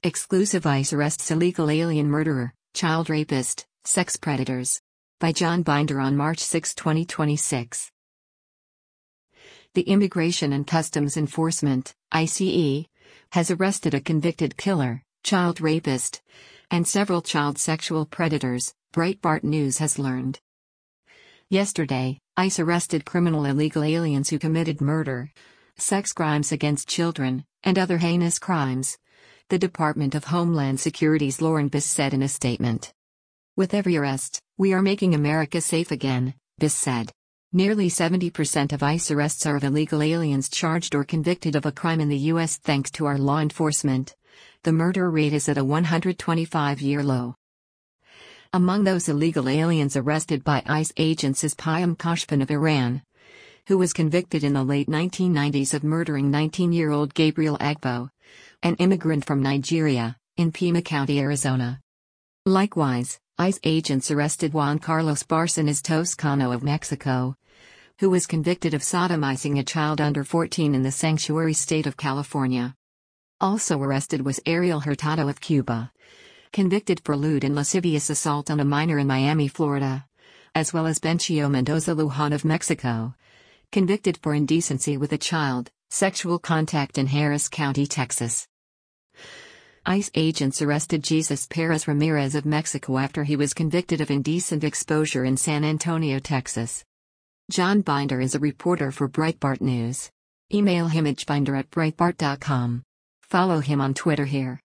Exclusive ICE arrests illegal alien murderer, child rapist, sex predators. By John Binder on March 6, 2026. The Immigration and Customs Enforcement, ICE, has arrested a convicted killer, child rapist, and several child sexual predators, Breitbart News has learned. Yesterday, ICE arrested criminal illegal aliens who committed murder, sex crimes against children, and other heinous crimes, the Department of Homeland Security's Lauren Biss said in a statement. With every arrest, we are making America safe again, Biss said. Nearly 70% of ICE arrests are of illegal aliens charged or convicted of a crime in the U.S. Thanks to our law enforcement, the murder rate is at a 125-year low. Among those illegal aliens arrested by ICE agents is Payam Khashoggi of Iran, who was convicted in the late 1990s of murdering 19-year-old Gabriel Agbo, an immigrant from Nigeria, in Pima County, Arizona. Likewise, ICE agents arrested Juan Carlos Barcenas Toscano of Mexico, who was convicted of sodomizing a child under 14 in the sanctuary state of California. Also arrested was Ariel Hurtado of Cuba, convicted for lewd and lascivious assault on a minor in Miami, Florida, as well as Bencio Mendoza Lujan of Mexico, convicted for indecency with a child, sexual contact in Harris County, Texas. ICE agents arrested Jesus Perez Ramirez of Mexico after he was convicted of indecent exposure in San Antonio, Texas. John Binder is a reporter for Breitbart News. Email him at binder@breitbart.com. Follow him on Twitter here.